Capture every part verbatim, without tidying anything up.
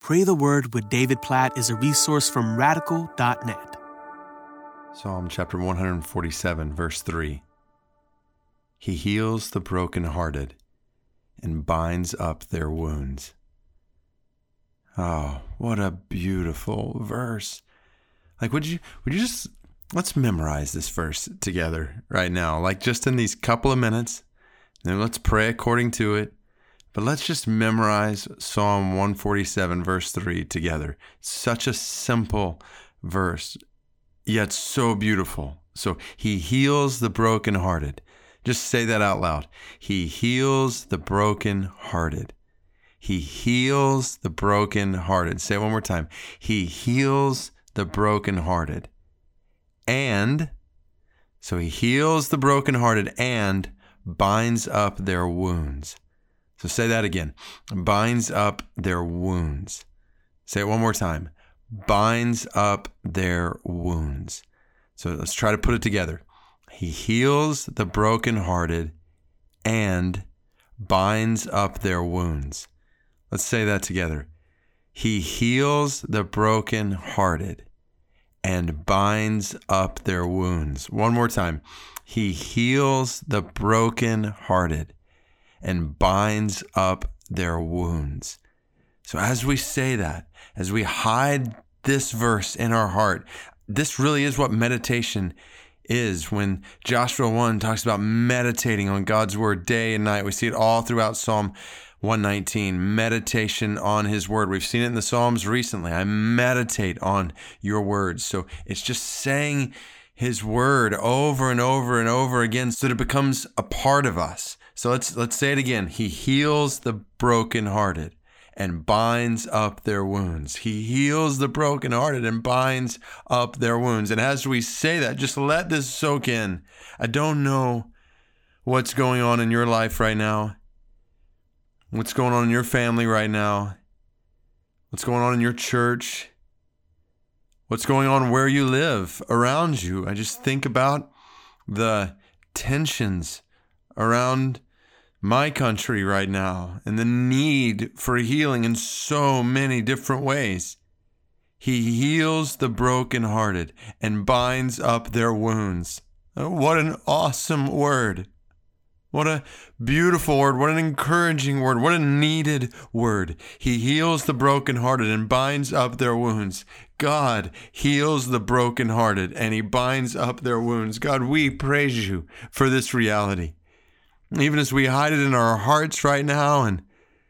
Pray the Word with David Platt is a resource from radical dot net. Psalm chapter one forty-seven, verse three. He heals the brokenhearted and binds up their wounds. Oh, what a beautiful verse. Like, would you, would you just, let's memorize this verse together right now. Like, just in these couple of minutes, then let's pray according to it. But let's just memorize Psalm one forty-seven, verse three together. Such a simple verse, yet so beautiful. So he heals the brokenhearted. Just say that out loud. He heals the brokenhearted. He heals the brokenhearted. Say it one more time. He heals the brokenhearted. And, so he heals the brokenhearted and binds up their wounds. So say that again. Binds up their wounds. Say it one more time. Binds up their wounds. So let's try to put it together. He heals the brokenhearted and binds up their wounds. Let's say that together. He heals the brokenhearted and binds up their wounds. One more time. He heals the brokenhearted and binds up their wounds. So as we say that, as we hide this verse in our heart, this really is what meditation is. When Joshua one talks about meditating on God's word day and night, we see it all throughout Psalm one nineteen, meditation on his word. We've seen it in the Psalms recently. I meditate on your words. So it's just saying his word over and over and over again so that it becomes a part of us. So let's let's say it again. He heals the brokenhearted and binds up their wounds. He heals the brokenhearted and binds up their wounds. And as we say that, just let this soak in. I don't know what's going on in your life right now, what's going on in your family right now, what's going on in your church, what's going on where you live around you. I just think about the tensions around my country right now and the need for healing in so many different ways. He heals the brokenhearted and binds up their wounds. What an awesome word. What a beautiful word. What an encouraging word. What a needed word. He heals the brokenhearted and binds up their wounds. God heals the brokenhearted and he binds up their wounds. God, we praise you for this reality. Even as we hide it in our hearts right now and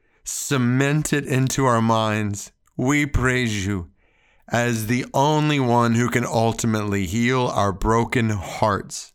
cement it into our minds, we praise you as the only one who can ultimately heal our broken hearts.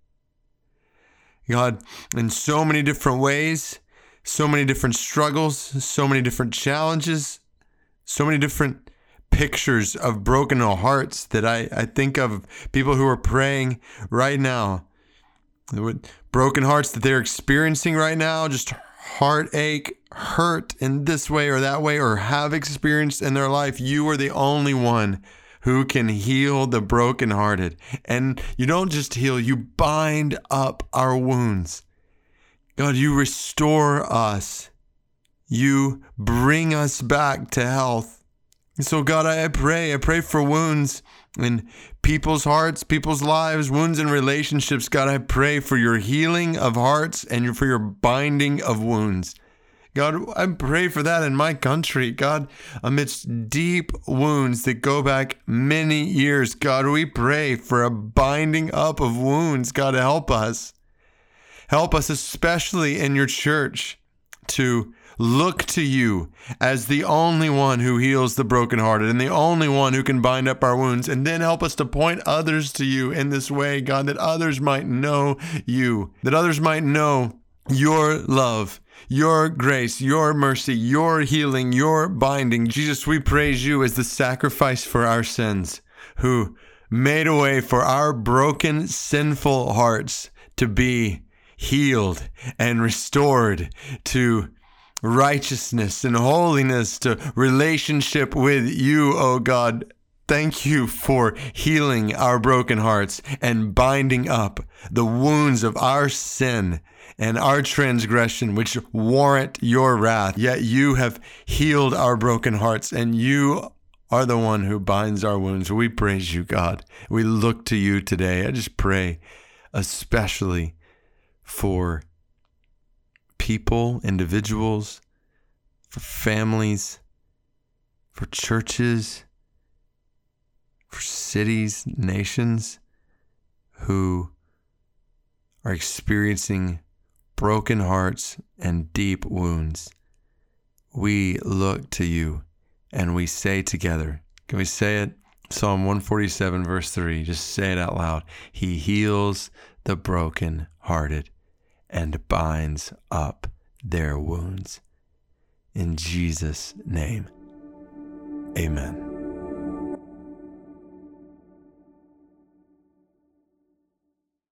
God, in so many different ways, so many different struggles, so many different challenges, so many different pictures of broken hearts that I, I think of people who are praying right now. With broken hearts that they're experiencing right now, just heartache, hurt in this way or that way, or have experienced in their life. You are the only one who can heal the brokenhearted. And you don't just heal, you bind up our wounds. God, you restore us. You bring us back to health. So God, I pray, I pray for wounds in people's hearts, people's lives, wounds in relationships. God, I pray for your healing of hearts and for your binding of wounds. God, I pray for that in my country. God, amidst deep wounds that go back many years, God, we pray for a binding up of wounds. God, help us. Help us, especially in your church, to look to you as the only one who heals the brokenhearted and the only one who can bind up our wounds. And then help us to point others to you in this way, God, that others might know you, that others might know your love, your grace, your mercy, your healing, your binding. Jesus, we praise you as the sacrifice for our sins, who made a way for our broken, sinful hearts to be healed and restored to righteousness and holiness, to relationship with you, oh God. thank you for healing our broken hearts and binding up the wounds of our sin and our transgression, which warrant your wrath. Yet you have healed our broken hearts, and you are the one who binds our wounds. We praise you, God. We look to you today. I just pray especially for people, individuals, for families, for churches, for cities, nations who are experiencing broken hearts and deep wounds. We look to you and we say together, can we say it? Psalm one forty-seven, verse three, just say it out loud. He heals the brokenhearted and binds up their wounds. In Jesus' name, amen.